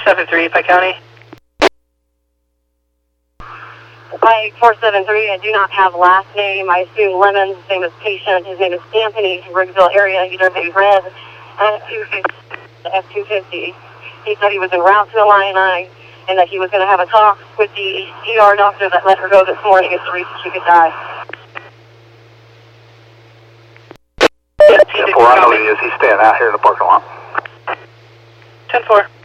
473, Pike County. Pike 473, I do not have last name. I assume Lemons. His name is Patient. His name is Anthony, Riggsville area. He drove a red F-250. He said he was en route to Illini and that he was going to have a talk with the ER doctor that let her go this morning as the reason she could die. 10-4, I know he is. He's staying out here in the parking lot. 10-4.